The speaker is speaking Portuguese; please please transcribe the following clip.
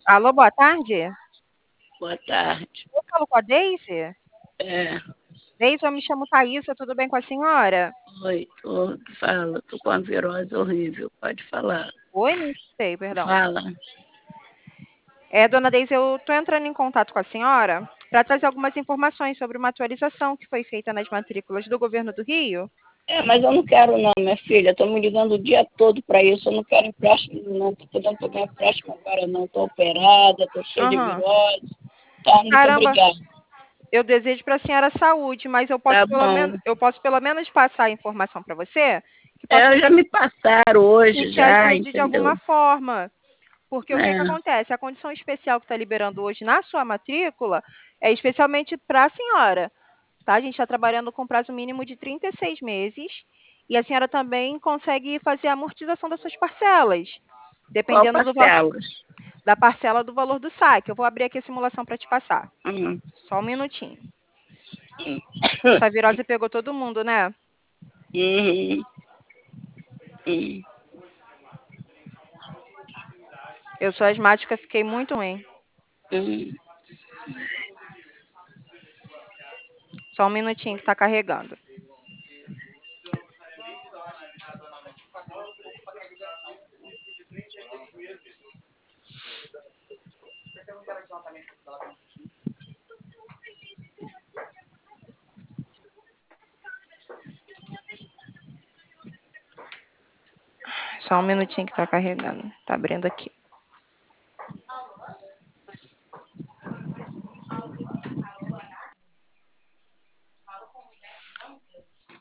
Alô, boa tarde. Boa tarde. Eu falo com a Deise? É, Deise, eu me chamo Thaísa, tudo bem com a senhora? oi, fala, tô com uma virose horrível, pode falar. Oi, não escutei, perdão. Fala. Dona Deise, eu estou entrando em contato com a senhora para trazer algumas informações sobre uma atualização que foi feita nas matrículas do governo do Rio. Mas eu não quero não, minha filha, tô me ligando o dia todo para isso, eu não quero empréstimo não, tô podendo pegar empréstimo agora não, tô operada, tô cheia de Aham. virose, tá, muito Caramba, obrigada. eu desejo para a senhora saúde, mas Tá bom. eu posso pelo menos passar a informação para você que possa Já me passaram que hoje te já, ajude de entendeu? alguma forma. Porque o que que É, acontece? A condição especial que está liberando hoje na sua matrícula é especialmente para a senhora, tá? A gente está trabalhando com prazo mínimo de 36 meses e a senhora também consegue fazer a amortização das suas parcelas, qual dependendo parcelas? da parcela do valor do saque. Eu vou abrir aqui a simulação para te passar. Hum, Só um minutinho. hum, Essa virose pegou todo mundo, né? hum, hum, Eu sou asmática, fiquei muito ruim. hum. Só um minutinho que está carregando. Só um minutinho que está carregando. Está abrindo aqui.